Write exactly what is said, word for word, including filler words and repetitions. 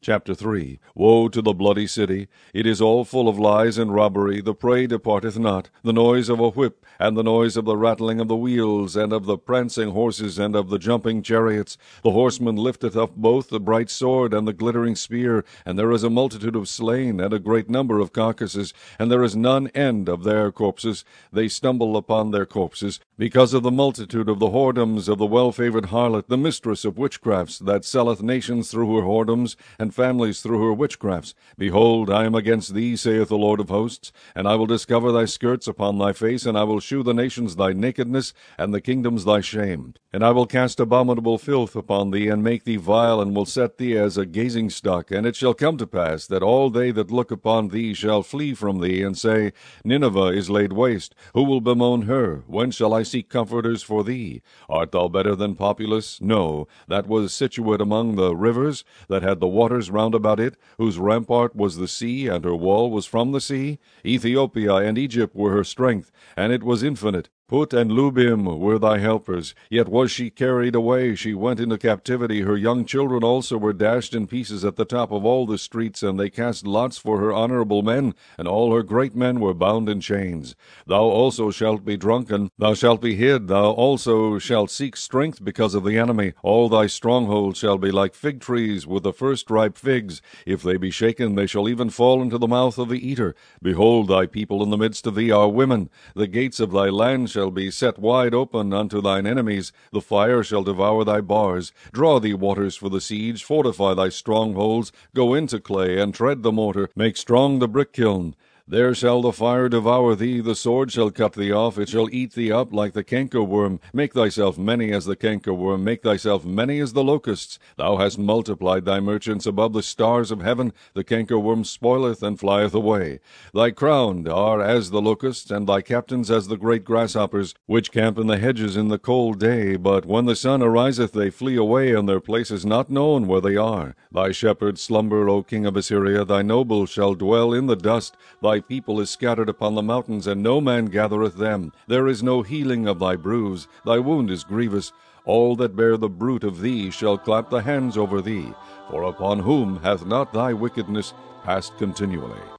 Chapter three. Woe to the bloody city! It is all full of lies and robbery. The prey departeth not. The noise of a whip, and the noise of the rattling of the wheels, and of the prancing horses, and of the jumping chariots. The horseman lifteth up both the bright sword and the glittering spear, and there is a multitude of slain, and a great number of carcasses, and there is none end of their corpses. They stumble upon their corpses, because of the multitude of the whoredoms of the well-favored harlot, the mistress of witchcrafts, that selleth nations through her whoredoms, and families through her witchcrafts. Behold, I am against thee, saith the Lord of hosts, and I will discover thy skirts upon thy face, and I will shew the nations thy nakedness, and the kingdoms thy shame. And I will cast abominable filth upon thee, and make thee vile, and will set thee as a gazing stock. And it shall come to pass, that all they that look upon thee shall flee from thee, and say, Nineveh is laid waste. Who will bemoan her? When shall I seek comforters for thee? Art thou better than Populus? No, that was situate among the rivers, that had the waters round about it, whose rampart was the sea, and her wall was from the sea. Ethiopia and Egypt were her strength, and it was infinite. Put and Lubim were thy helpers, yet was she carried away. She went into captivity. Her young children also were dashed in pieces at the top of all the streets, and they cast lots for her honorable men, and all her great men were bound in chains. Thou also shalt be drunken, thou shalt be hid, thou also shalt seek strength because of the enemy. All thy strongholds shall be like fig trees with the first ripe figs. If they be shaken, they shall even fall into the mouth of the eater. Behold, thy people in the midst of thee are women. The gates of thy land shall be set wide open unto thine enemies. The fire shall devour thy bars. Draw thee waters for the siege. Fortify thy strongholds. Go into clay, and tread the mortar. Make strong the brick kiln. There shall the fire devour thee, the sword shall cut thee off, it shall eat thee up like the cankerworm. Make thyself many as the cankerworm, make thyself many as the locusts. Thou hast multiplied thy merchants above the stars of heaven, the cankerworm spoileth and flieth away. Thy crowned are as the locusts, and thy captains as the great grasshoppers, which camp in the hedges in the cold day, but when the sun ariseth they flee away, and their place is not known where they are. Thy shepherds slumber, O king of Assyria, thy nobles shall dwell in the dust. Thy people is scattered upon the mountains, and no man gathereth them. There is no healing of thy bruise, thy wound is grievous. All that bear the bruit of thee shall clap the hands over thee, for upon whom hath not thy wickedness passed continually?